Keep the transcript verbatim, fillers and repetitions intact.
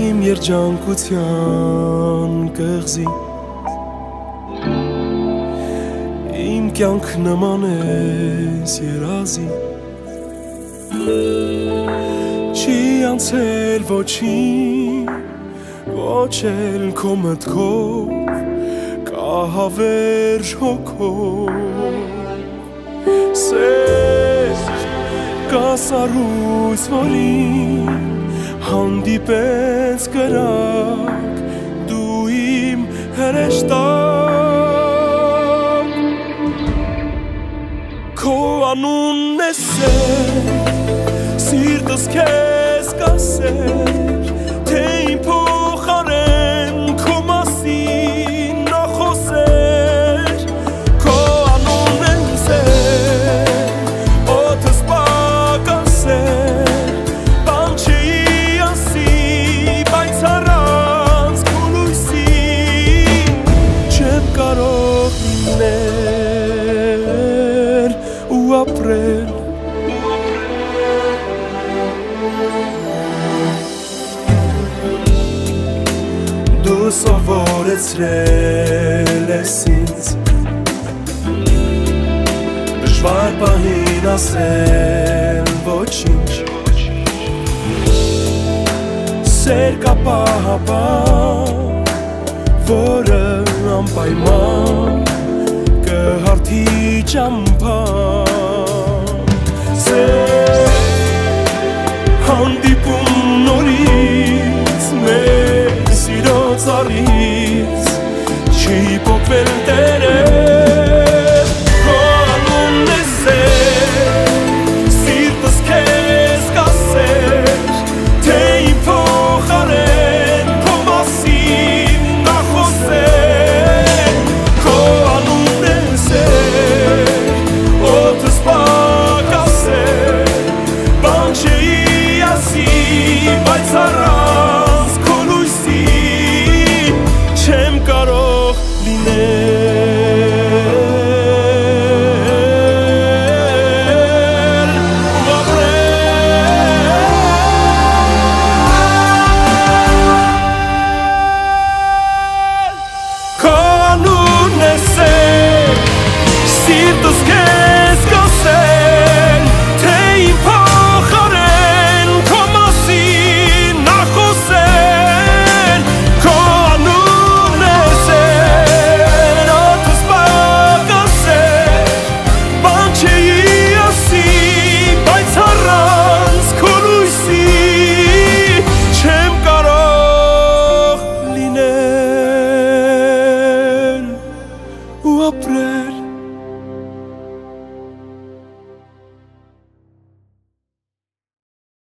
իմ երջանկության կղզի իմ կյանք նման ես երազի չի անցել ոչինչ ոչ էլ քո մտքով կա հավերժ հոգով սեր կա սառույց որին հանդիպեց կրակ դու իմ հրեշտակ քո անունն է սեր սիրտս քեզ կասեր թե իմ փոխարեն քո մասին նախոսեր քո անունն է սեր օդս պակասեր բան չի ասի բայց առանց քո լույսի չեմ կարող լինել ու ապրել դու սովորեցրել ես ինձ դժվար պահին ասել ոչինչ սեր կա պահապան որը անպայման կհարթի ճամփան սեր հանդիպում նորից մեր սիրո ծառից չի փոխվել տերը